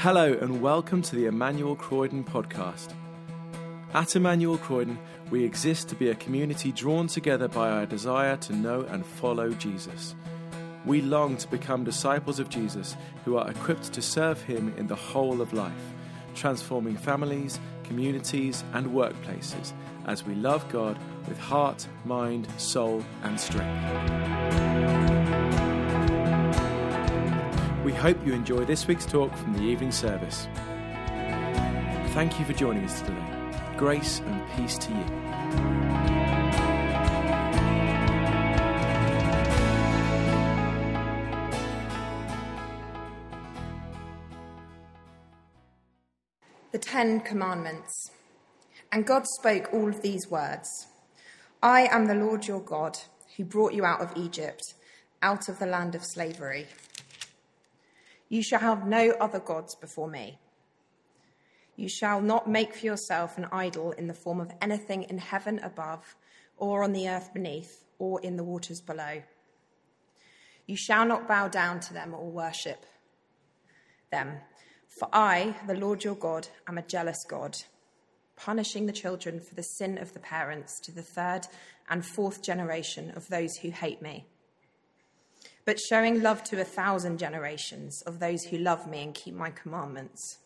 Hello and welcome to the Emmanuel Croydon podcast. At Emmanuel Croydon, we exist to be a community drawn together by our desire to know and follow Jesus. We long to become disciples of Jesus who are equipped to serve him in the whole of life, transforming families, communities and workplaces as we love God with heart, mind, soul and strength. We hope you enjoy this week's talk from the evening service. Thank you for joining us today. Grace and peace to you. The 10 Commandments. And God spoke all of these words. I am the Lord your God, who brought you out of Egypt, out of the land of slavery. You shall have no other gods before me. You shall not make for yourself an idol in the form of anything in heaven above, or on the earth beneath, or in the waters below. You shall not bow down to them or worship them. For I, the Lord your God, am a jealous God, punishing the children for the sin of the parents to the third and fourth generation of those who hate me, but showing love to 1,000 generations of those who love me and keep my commandments.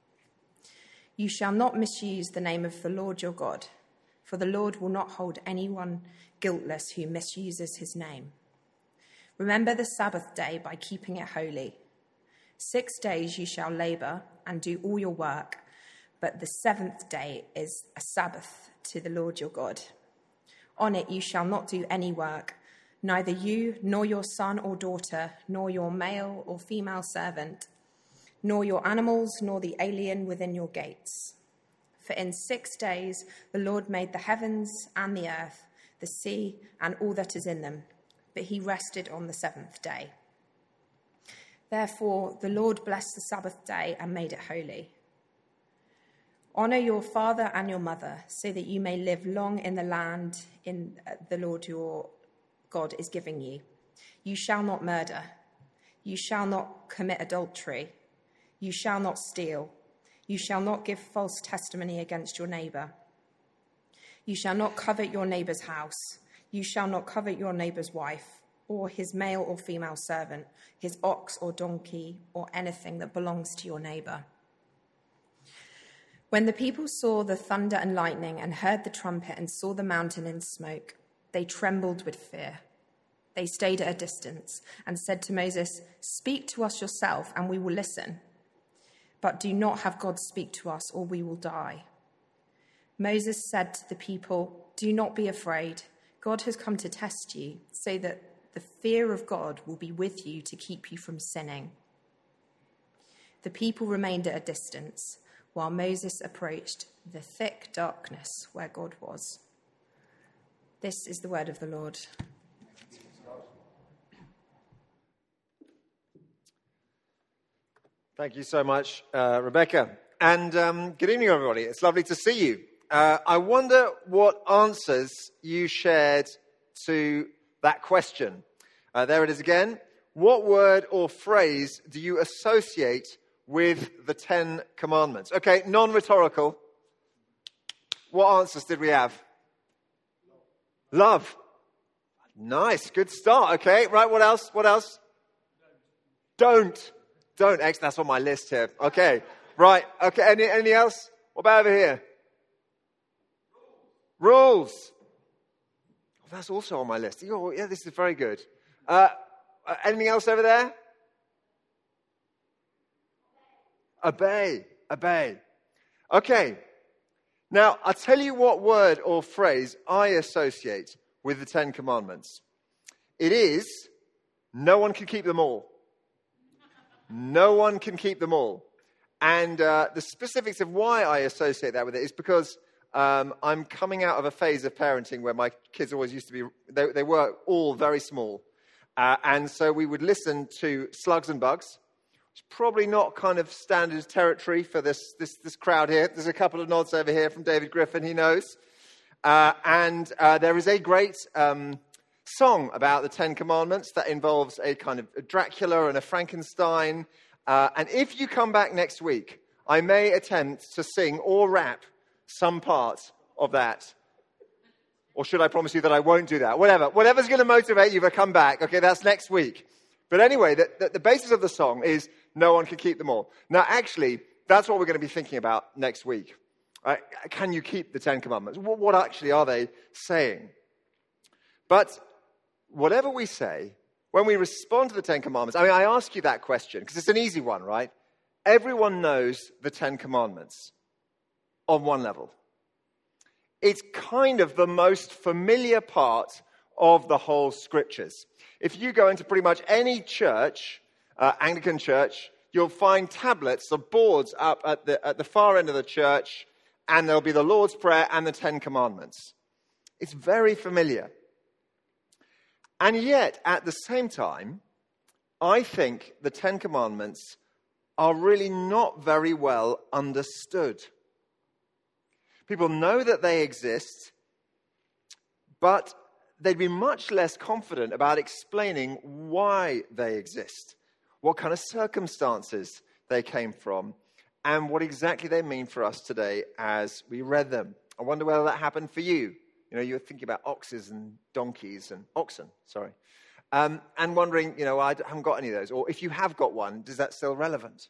You shall not misuse the name of the Lord your God, for the Lord will not hold anyone guiltless who misuses his name. Remember the Sabbath day by keeping it holy. 6 days you shall labor and do all your work, but the seventh day is a Sabbath to the Lord your God. On it you shall not do any work, neither you, nor your son or daughter, nor your male or female servant, nor your animals, nor the alien within your gates. For in 6 days the Lord made the heavens and the earth, the sea, and all that is in them, but he rested on the seventh day. Therefore the Lord blessed the Sabbath day and made it holy. Honor your father and your mother, so that you may live long in the land in the Lord your God is giving you. You shall not murder. You shall not commit adultery. You shall not steal. You shall not give false testimony against your neighbor. You shall not covet your neighbor's house. You shall not covet your neighbor's wife, or his male or female servant, his ox or donkey, or anything that belongs to your neighbor. When the people saw the thunder and lightning and heard the trumpet and saw the mountain in smoke, they trembled with fear. They stayed at a distance and said to Moses, "Speak to us yourself and we will listen. But do not have God speak to us or we will die." Moses said to the people, "Do not be afraid. God has come to test you, so that the fear of God will be with you to keep you from sinning." The people remained at a distance while Moses approached the thick darkness where God was. This is the word of the Lord. Thank you so much, Rebecca. And good evening, everybody. It's lovely to see you. I wonder what answers you shared to that question. There it is again. What word or phrase do you associate with the 10 Commandments? Okay, non-rhetorical. What answers did we have? Love. Nice, good start. Okay, right, what else? What else? Don't. Excellent, that's on my list here. Okay, right, okay, anything else? What about over here? Rules. Oh, that's also on my list. Oh, yeah, this is very good. Anything else over there? Obey. Okay. Now, I'll tell you what word or phrase I associate with the 10 Commandments. It is, no one can keep them all. No one can keep them all. And the specifics of why I associate that with it is because I'm coming out of a phase of parenting where my kids always used to be, they were all very small. And so we would listen to Slugs and Bugs. It's probably not kind of standard territory for this crowd here. There's a couple of nods over here from David Griffin, he knows. And there is a great song about the Ten Commandments that involves a kind of a Dracula and a Frankenstein And if you come back next week, I may attempt to sing or rap some part of that. Or should I promise you that I won't do that? Whatever's going to motivate you to come back. Okay, that's next week. But anyway, the basis of the song is no one can keep them all. Now, actually, that's what we're going to be thinking about next week. Can you keep the Ten Commandments? What actually are they saying? But whatever we say, when we respond to the Ten Commandments, I ask you that question because it's an easy one, right? Everyone knows the Ten Commandments on one level. It's kind of the most familiar part of the whole scriptures. If you go into pretty much any church, Anglican church, you'll find tablets or boards up at the far end of the church, and there'll be the Lord's Prayer and the Ten Commandments. It's very familiar. And yet, at the same time, I think the Ten Commandments are really not very well understood. People know that they exist, but they'd be much less confident about explaining why they exist, what kind of circumstances they came from, and what exactly they mean for us today as we read them. I wonder whether that happened for you. You know, you were thinking about oxen and oxen, and wondering, I haven't got any of those. Or if you have got one, is that still relevant?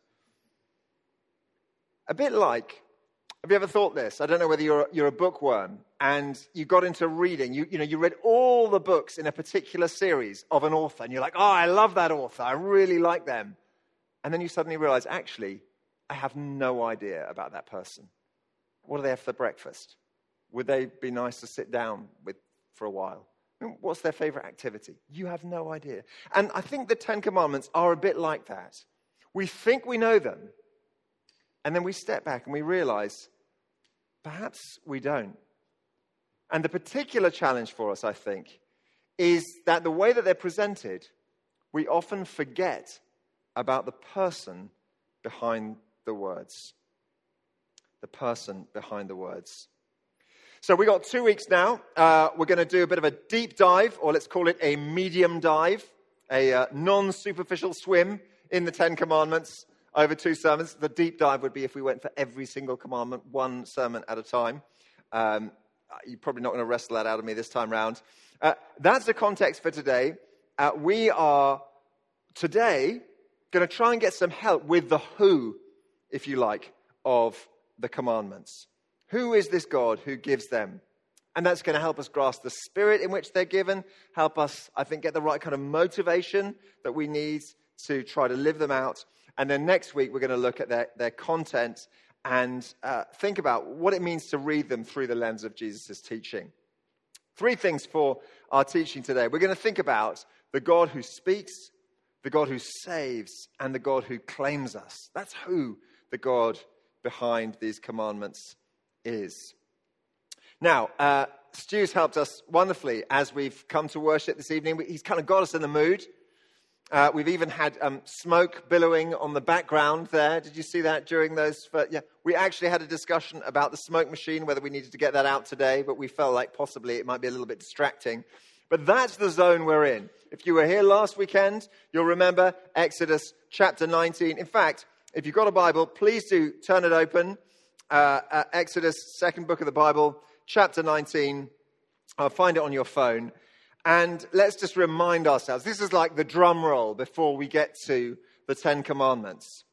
A bit like, have you ever thought this? I don't know whether you're a bookworm and you got into reading. You read all the books in a particular series of an author, and you're like, oh, I love that author. I really like them. And then you suddenly realize, actually, I have no idea about that person. What do they have for breakfast? Would they be nice to sit down with for a while? What's their favorite activity? You have no idea. And I think the Ten Commandments are a bit like that. We think we know them, and then we step back and we realize, perhaps we don't. And the particular challenge for us, I think, is that the way that they're presented, we often forget about the person behind the words. The person behind the words. So we got 2 weeks now. We're going to do a bit of a deep dive, or let's call it a medium dive, a non-superficial swim in the Ten Commandments over 2 sermons. The deep dive would be if we went for every single commandment, 1 sermon at a time. You're probably not going to wrestle that out of me this time round. That's the context for today. We are today going to try and get some help with the who, if you like, of the commandments. Who is this God who gives them? And that's going to help us grasp the spirit in which they're given, help us, I think, get the right kind of motivation that we need to try to live them out. And then next week, we're going to look at their content and think about what it means to read them through the lens of Jesus' teaching. 3 things for our teaching today. We're going to think about the God who speaks, the God who saves, and the God who claims us. That's who the God behind these commandments is. Now, Stu's helped us wonderfully as we've come to worship this evening. He's kind of got us in the mood. We've even had smoke billowing on the background there. Did you see that during those? We actually had a discussion about the smoke machine, whether we needed to get that out today, but we felt like possibly it might be a little bit distracting. But that's the zone we're in. If you were here last weekend, you'll remember Exodus chapter 19. In fact, if you've got a Bible, please do turn it open. Exodus, second book of the Bible, chapter 19. I'll find it on your phone. And let's just remind ourselves, this is like the drum roll before we get to the Ten Commandments.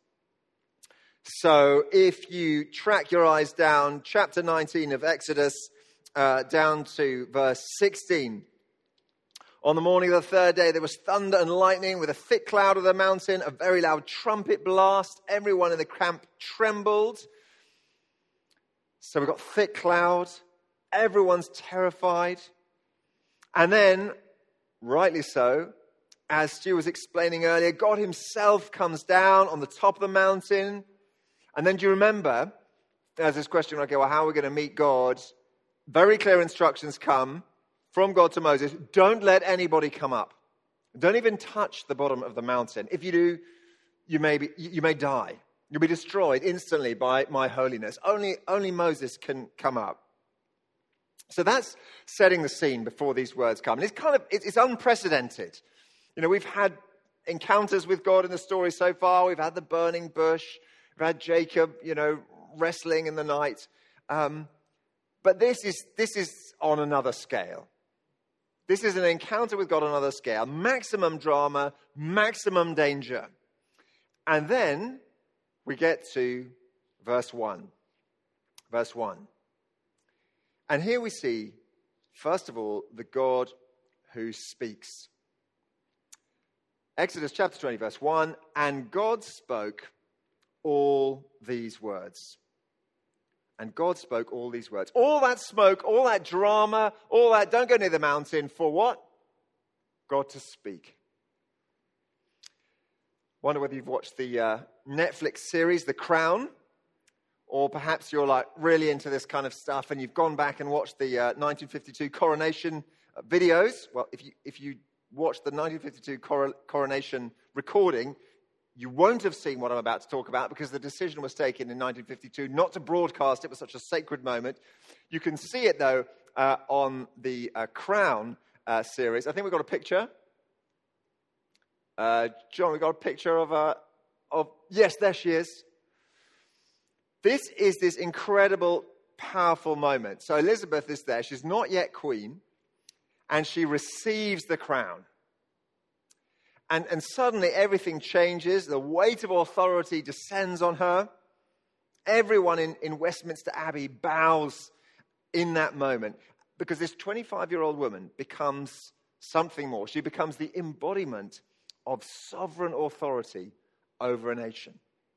So if you track your eyes down, chapter 19 of Exodus, down to verse 16. On the morning of the 3rd day, there was thunder and lightning with a thick cloud of the mountain, a very loud trumpet blast. Everyone in the camp trembled. So we've got thick cloud. Everyone's terrified. And then, rightly so, as Stu was explaining earlier, God himself comes down on the top of the mountain. And then do you remember, there's this question, okay, well, how are we going to meet God? Very clear instructions come from God to Moses. Don't let anybody come up. Don't even touch the bottom of the mountain. If you do, you may die. You'll be destroyed instantly by my holiness. Only Moses can come up. So that's setting the scene before these words come. And it's unprecedented. You know, we've had encounters with God in the story so far. We've had the burning bush. We've had Jacob, wrestling in the night. But this is on another scale. This is an encounter with God on another scale. Maximum drama, maximum danger. And then we get to verse 1. Verse 1. And here we see, first of all, the God who speaks. Exodus chapter 20, verse 1. And God spoke all these words. And God spoke all these words. All that smoke, all that drama, all that, don't go near the mountain. For what? God to speak. Wonder whether you've watched the Netflix series, The Crown. Or perhaps you're like really into this kind of stuff and you've gone back and watched the 1952 coronation videos. Well, if you watched the 1952 coronation recording, you won't have seen what I'm about to talk about because the decision was taken in 1952 not to broadcast. It was such a sacred moment. You can see it, though, on the Crown series. I think we've got a picture. John, we've got a picture of... Yes, there she is. This is this incredible, powerful moment. So Elizabeth is there. She's not yet queen. And she receives the crown. And suddenly everything changes. The weight of authority descends on her. Everyone in Westminster Abbey bows in that moment. Because this 25-year-old woman becomes something more. She becomes the embodiment of sovereign authority over a nation.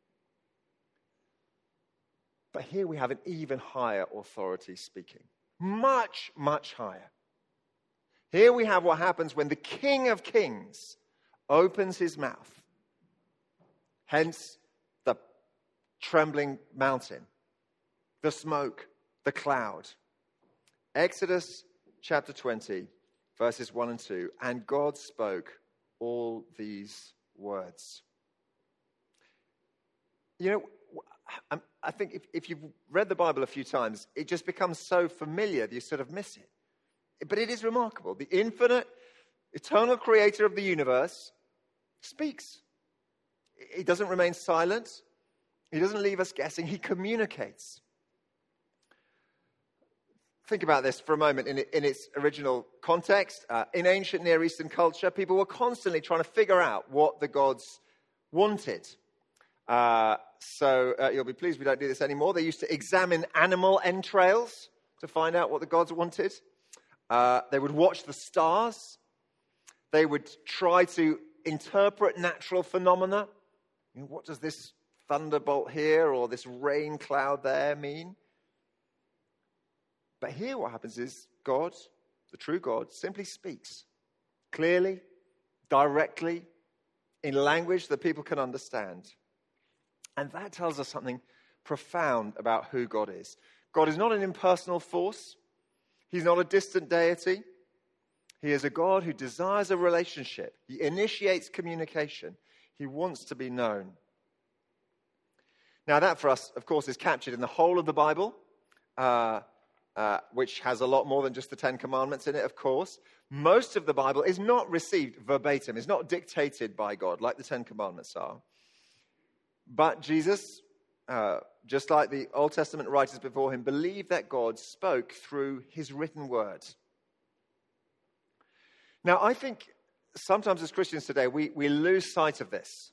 But here we have an even higher authority speaking. Much, much higher. Here we have what happens when the King of Kings opens his mouth. Hence the trembling mountain, the smoke, the cloud. Exodus chapter 20, verses 1 and 2. And God spoke all these words. I think if you've read the Bible a few times, it just becomes so familiar that you sort of miss it. But it is remarkable. The infinite, eternal creator of the universe speaks. He doesn't remain silent. He doesn't leave us guessing. He communicates. Think about this for a moment in its original context. In ancient Near Eastern culture, people were constantly trying to figure out what the gods wanted. So you'll be pleased we don't do this anymore. They used to examine animal entrails to find out what the gods wanted. They would watch the stars. They would try to interpret natural phenomena. What does this thunderbolt here or this rain cloud there mean? But here what happens is God, the true God, simply speaks clearly, directly, in language that people can understand. And that tells us something profound about who God is. God is not an impersonal force. He's not a distant deity. He is a God who desires a relationship. He initiates communication. He wants to be known. Now that for us, of course, is captured in the whole of the Bible, which has a lot more than just the Ten Commandments in it, of course. Most of the Bible is not received verbatim. It's not dictated by God like the Ten Commandments are. But Jesus, just like the Old Testament writers before him, believed that God spoke through his written word. Now, I think sometimes as Christians today, we lose sight of this.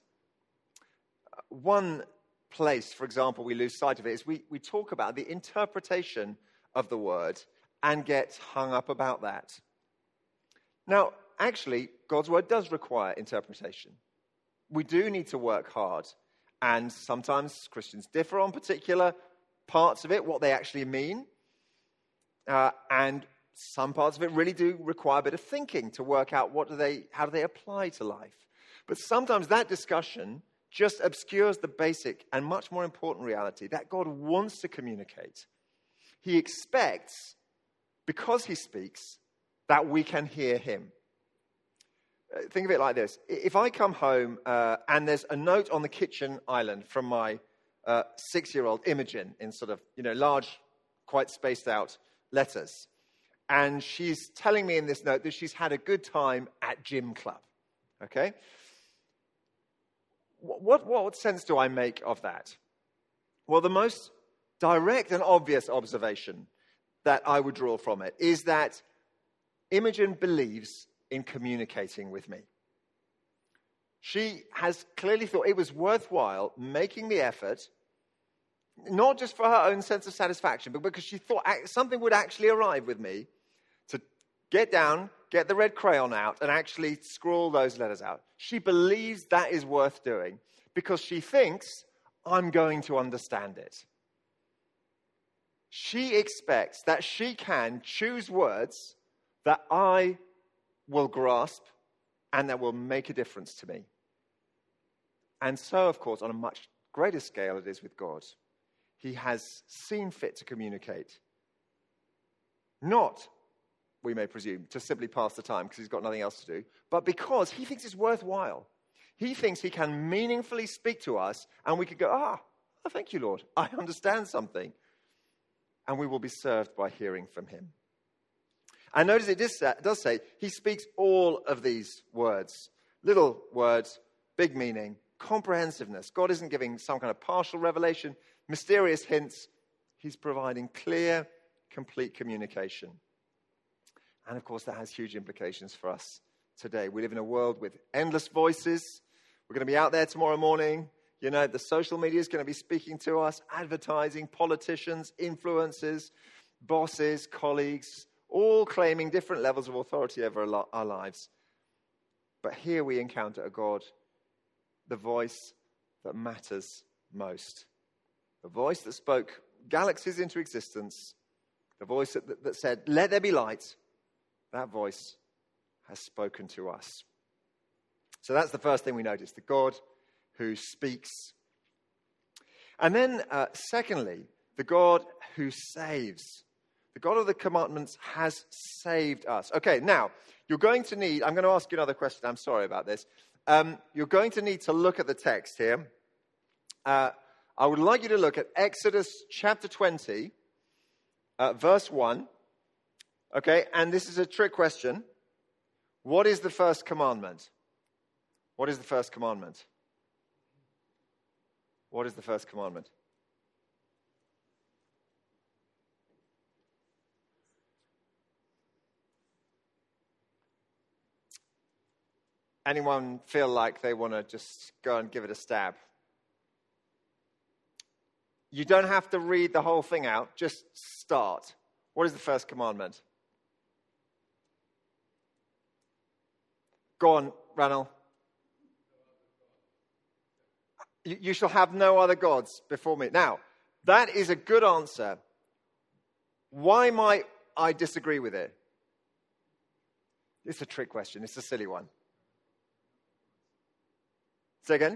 One place, for example, we lose sight of it is we talk about the interpretation of the word and get hung up about that. Now, actually, God's word does require interpretation. We do need to work hard. And sometimes Christians differ on particular parts of it, what they actually mean. And some parts of it really do require a bit of thinking to work out how do they apply to life. But sometimes that discussion just obscures the basic and much more important reality that God wants to communicate. He expects, because he speaks, that we can hear him. Think of it like this. If I come home and there's a note on the kitchen island from my 6-year-old Imogen in sort of, large, quite spaced out letters. And she's telling me in this note that she's had a good time at gym club. Okay? What sense do I make of that? Well, the most direct and obvious observation that I would draw from it is that Imogen believes in communicating with me. She has clearly thought it was worthwhile making the effort, not just for her own sense of satisfaction, but because she thought something would actually arrive with me, to get down, get the red crayon out, and actually scrawl those letters out. She believes that is worth doing because she thinks I'm going to understand it. She expects that she can choose words that I will grasp and that will make a difference to me. And so, of course, on a much greater scale it is with God. He has seen fit to communicate. Not, we may presume, to simply pass the time because he's got nothing else to do, but because he thinks it's worthwhile. He thinks he can meaningfully speak to us and we could go, thank you, Lord. I understand something. And we will be served by hearing from him. And notice it does say he speaks all of these words. Little words, big meaning, comprehensiveness. God isn't giving some kind of partial revelation, mysterious hints. He's providing clear, complete communication. And of course, that has huge implications for us today. We live in a world with endless voices. We're going to be out there tomorrow morning. You know, the social media is going to be speaking to us, advertising, politicians, influencers, bosses, colleagues, all claiming different levels of authority over our lives. But here we encounter a God, the voice that matters most. The voice that spoke galaxies into existence. The voice that said, let there be light. That voice has spoken to us. So that's the first thing we notice, the God who speaks. And then, secondly, the God who saves. The God of the commandments has saved us. Okay, now, I'm going to ask you another question. I'm sorry about this. You're going to need to look at the text here. I would like you to look at Exodus chapter 20, verse 1. Okay, and this is a trick question. What is the first commandment? What is the first commandment? What is the first commandment? Anyone feel like they want to just go and give it a stab? You don't have to read the whole thing out. Just start. What is the first commandment? Go on, Ranel. You shall have no other gods before me. Now, that is a good answer. Why might I disagree with it? It's a trick question. It's a silly one. Say again?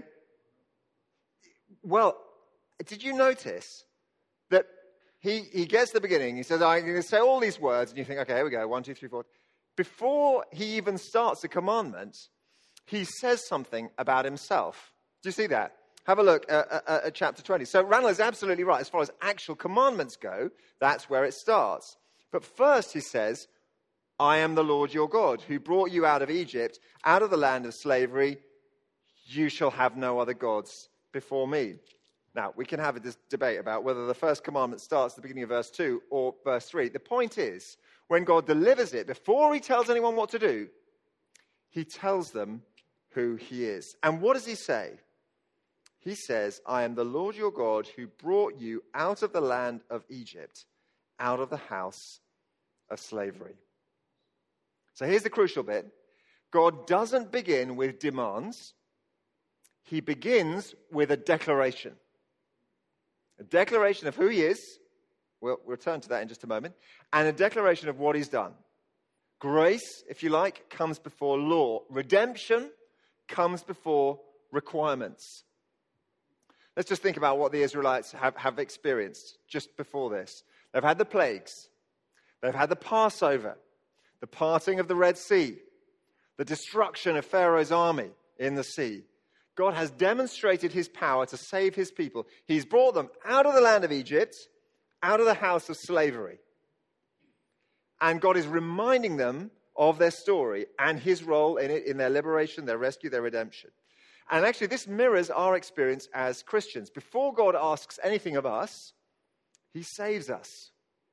Well, did you notice that he gets to the beginning, he says, I'm going to say all these words, and you think, okay, here we go, 1, 2, 3, 4. Before he even starts the commandment, he says something about himself. Do you see that? Have a look at chapter 20. So Randall is absolutely right. As far as actual commandments go, that's where it starts. But first he says, I am the Lord your God, who brought you out of Egypt, out of the land of slavery. You shall have no other gods before me. Now, we can have this debate about whether the first commandment starts at the beginning of verse 2 or verse 3. The point is, when God delivers it, before he tells anyone what to do, he tells them who he is. And what does he say? He says, I am the Lord your God who brought you out of the land of Egypt, out of the house of slavery. So here's the crucial bit. God doesn't begin with demands. He begins with a declaration. A declaration of who he is. We'll return to that in just a moment. And a declaration of what he's done. Grace, if you like, comes before law. Redemption comes before requirements. Let's just think about what the Israelites have experienced just before this. They've had the plagues. They've had the Passover, the parting of the Red Sea, the destruction of Pharaoh's army in the sea. God has demonstrated his power to save his people. He's brought them out of the land of Egypt, out of the house of slavery. And God is reminding them of their story and his role in it, in their liberation, their rescue, their redemption. And actually, this mirrors our experience as Christians. Before God asks anything of us, he saves us.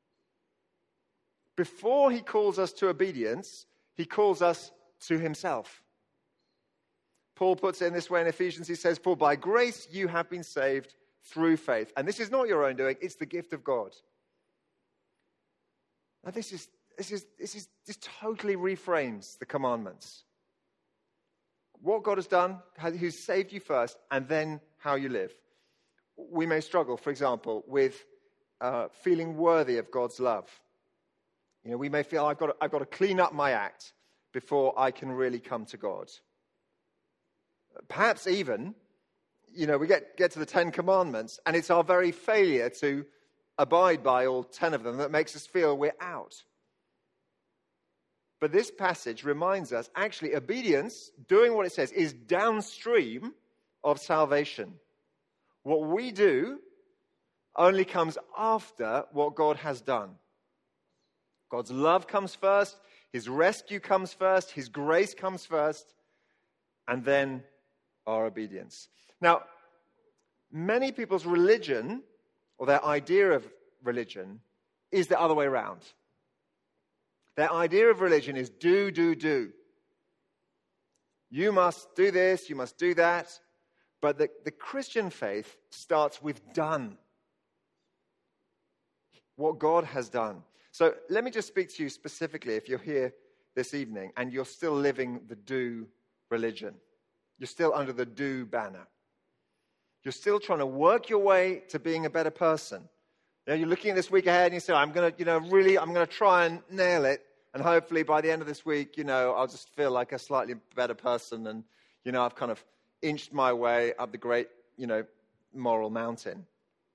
Before he calls us to obedience, he calls us to himself. Paul puts it in this way in Ephesians. He says, "For by grace you have been saved through faith." And this is not your own doing, it's the gift of God. Now this totally reframes the commandments. What God has done, who's saved you first, and then how you live. We may struggle, for example, with feeling worthy of God's love. We may feel I've got to clean up my act before I can really come to God. Perhaps even, we get to the 10 Commandments, and it's our very failure to abide by all 10 of them that makes us feel we're out. But this passage reminds us, actually, obedience, doing what it says, is downstream of salvation. What we do only comes after what God has done. God's love comes first, his rescue comes first, his grace comes first, and then our obedience. Now, many people's religion, or their idea of religion, is the other way around. Their idea of religion is do. You must do this, you must do that. But the Christian faith starts with done. What God has done. So let me just speak to you specifically if you're here this evening and you're still living the do religion. You're still under the do banner. You're still trying to work your way to being a better person. You're looking at this week ahead and you say, I'm going to try and nail it. And hopefully by the end of this week, I'll just feel like a slightly better person. And, I've kind of inched my way up the great, moral mountain.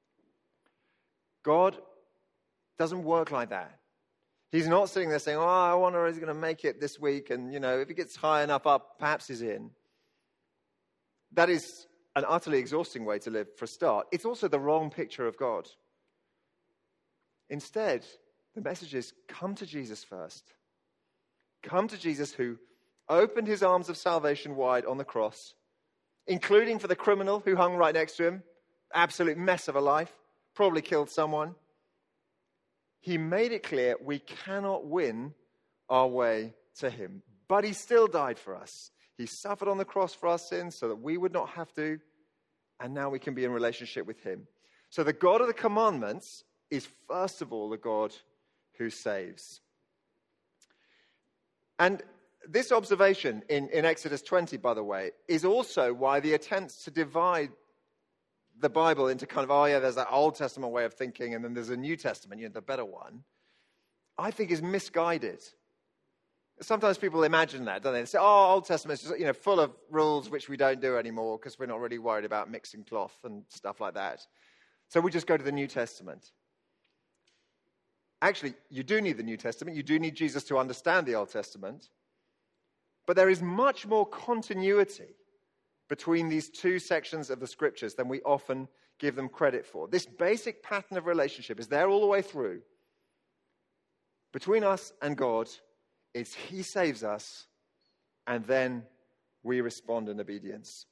God doesn't work like that. He's not sitting there saying, I wonder if he's going to make it this week. And, if he gets high enough up, perhaps he's in. That is an utterly exhausting way to live for a start. It's also the wrong picture of God. Instead, the message is, come to Jesus first. Come to Jesus who opened his arms of salvation wide on the cross, including for the criminal who hung right next to him, absolute mess of a life, probably killed someone. He made it clear we cannot win our way to him, but he still died for us. He suffered on the cross for our sins so that we would not have to, and now we can be in relationship with him. So the God of the commandments is first of all the God who saves. And this observation in Exodus 20, by the way, is also why the attempts to divide the Bible into kind of, there's that Old Testament way of thinking, and then there's a New Testament, the better one, I think is misguided. Sometimes people imagine that, don't they? They say, Old Testament is just, full of rules which we don't do anymore because we're not really worried about mixing cloth and stuff like that. So we just go to the New Testament. Actually, you do need the New Testament. You do need Jesus to understand the Old Testament. But there is much more continuity between these two sections of the Scriptures than we often give them credit for. This basic pattern of relationship is there all the way through. Between us and God, it's he saves us, and then we respond in obedience.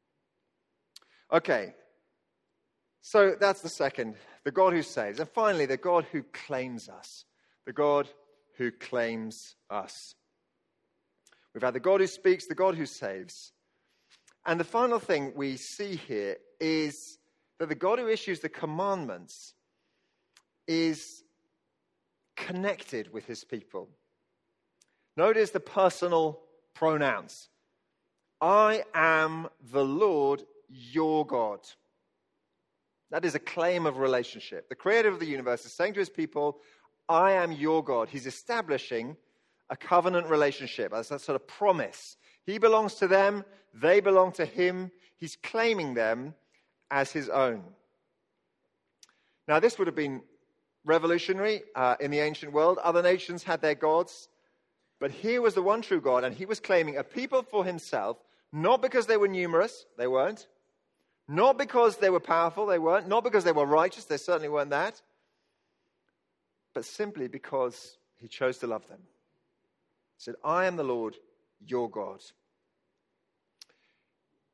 Okay, so that's the second, the God who saves. And finally, the God who claims us. The God who claims us. We've had the God who speaks, the God who saves. And the final thing we see here is that the God who issues the commandments is connected with his people. Notice the personal pronouns. I am the Lord your God. That is a claim of relationship. The creator of the universe is saying to his people, I am your God. He's establishing a covenant relationship as a sort of promise. He belongs to them. They belong to him. He's claiming them as his own. Now, this would have been revolutionary in the ancient world. Other nations had their gods. But here was the one true God, and he was claiming a people for himself, not because they were numerous, they weren't. Not because they were powerful, they weren't. Not because they were righteous, they certainly weren't that. But simply because he chose to love them. He said, I am the Lord, your God.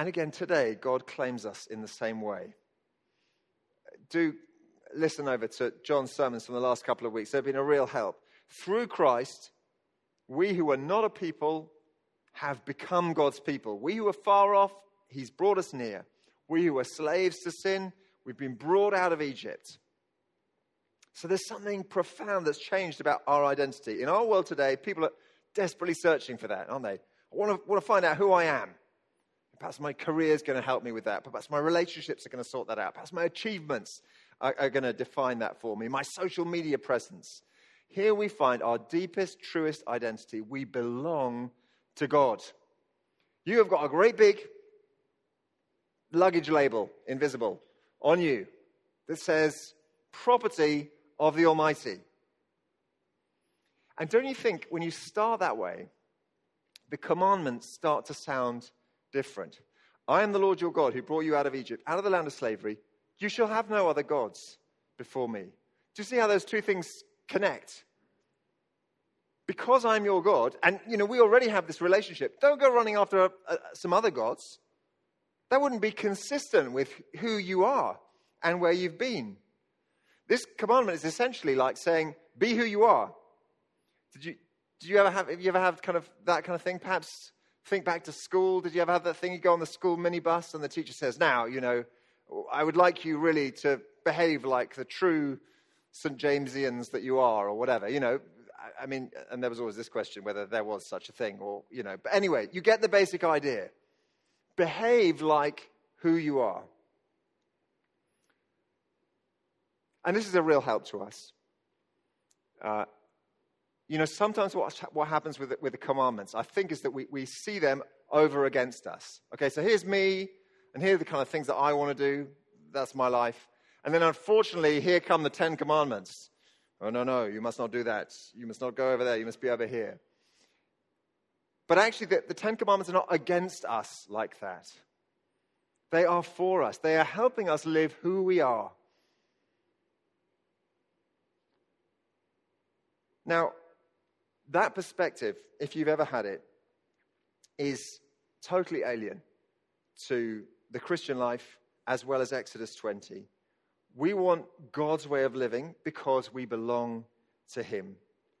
And again, today, God claims us in the same way. Do listen over to John's sermons from the last couple of weeks. They've been a real help. Through Christ, we who are not a people have become God's people. We who are far off, he's brought us near. We who are slaves to sin, we've been brought out of Egypt. So there's something profound that's changed about our identity. In our world today, people are desperately searching for that, aren't they? I want to find out who I am. Perhaps my career is going to help me with that. Perhaps my relationships are going to sort that out. Perhaps my achievements are going to define that for me. My social media presence. Here we find our deepest, truest identity. We belong to God. You have got a great big luggage label, invisible, on you that says, property of the Almighty. And don't you think when you start that way, the commandments start to sound different? I am the Lord your God who brought you out of Egypt, out of the land of slavery. You shall have no other gods before me. Do you see how those two things connect? Because I'm your God, and we already have this relationship, don't go running after some other gods. That wouldn't be consistent with who you are and where you've been. This commandment is essentially like saying, be who you are. Have you ever had kind of that kind of thing? Perhaps think back to school. Did you ever have that thing? You go on the school minibus and the teacher says, now, I would like you really to behave like the true St. Jamesians that you are, or whatever, I mean, and there was always this question whether there was such a thing, or, but anyway, you get the basic idea. Behave like who you are. And this is a real help to us. Sometimes what happens with the commandments, I think, is that we see them over against us. Okay, so here's me, and here are the kind of things that I want to do. That's my life. And then, unfortunately, here come the 10 Commandments. Oh, no, you must not do that. You must not go over there. You must be over here. But actually, the 10 Commandments are not against us like that. They are for us. They are helping us live who we are. Now, that perspective, if you've ever had it, is totally alien to the Christian life as well as Exodus 20. We want God's way of living because we belong to him.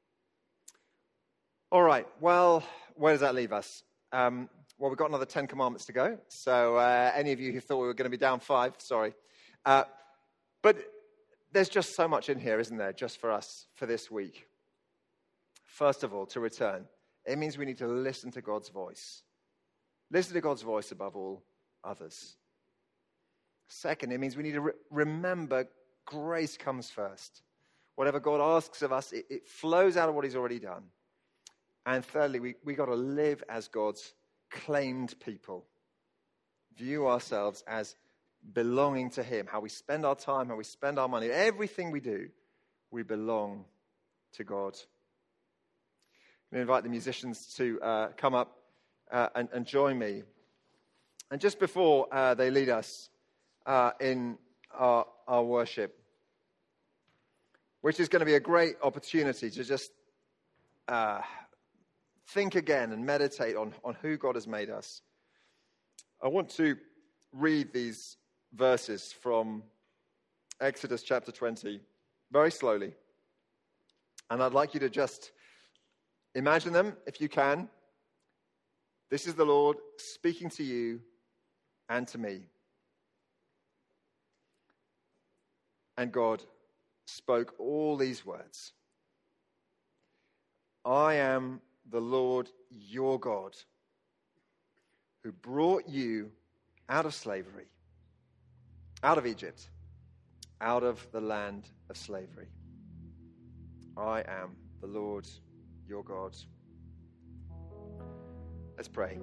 All right, well, where does that leave us? Well, we've got another 10 commandments to go. So any of you who thought we were going to be down 5, sorry. But there's just so much in here, isn't there, just for us for this week. First of all, to return, it means we need to listen to God's voice. Listen to God's voice above all others. Second, it means we need to remember grace comes first. Whatever God asks of us, it flows out of what he's already done. And thirdly, we got to live as God's claimed people. View ourselves as belonging to him. How we spend our time, how we spend our money, everything we do, we belong to God. I'm going to invite the musicians to come up and join me. And just before they lead us in our worship, which is going to be a great opportunity to just think again and meditate on who God has made us, I want to read these verses from Exodus chapter 20 very slowly. And I'd like you to just imagine them, if you can. This is the Lord speaking to you and to me. And God spoke all these words. I am the Lord your God, who brought you out of slavery, out of Egypt, out of the land of slavery. I am the Lord your God. Let's pray.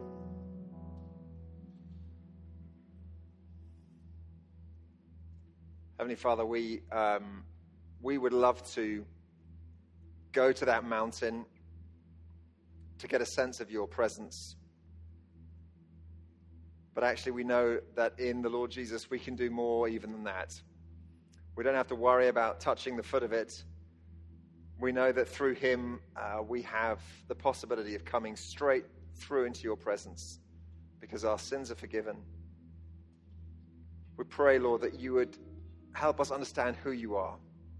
Heavenly Father, we would love to go to that mountain to get a sense of your presence. But actually we know that in the Lord Jesus we can do more even than that. We don't have to worry about touching the foot of it. We know that through him we have the possibility of coming straight through into your presence because our sins are forgiven. We pray, Lord, that you would help us understand who you are.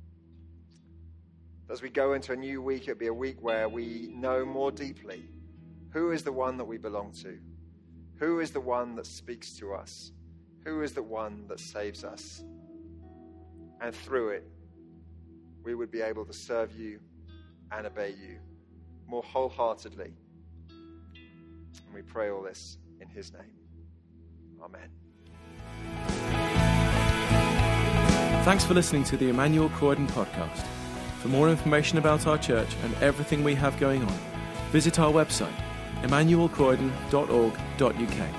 As we go into a new week, it'll be a week where we know more deeply who is the one that we belong to, who is the one that speaks to us, who is the one that saves us. And through it, we would be able to serve you and obey you more wholeheartedly. And we pray all this in his name. Amen. Thanks for listening to the Emmanuel Croydon podcast. For more information about our church and everything we have going on, visit our website, emmanuelcroydon.org.uk.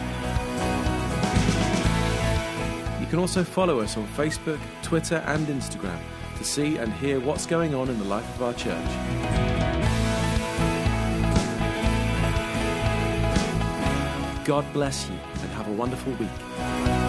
You can also follow us on Facebook, Twitter and Instagram to see and hear what's going on in the life of our church. God bless you and have a wonderful week.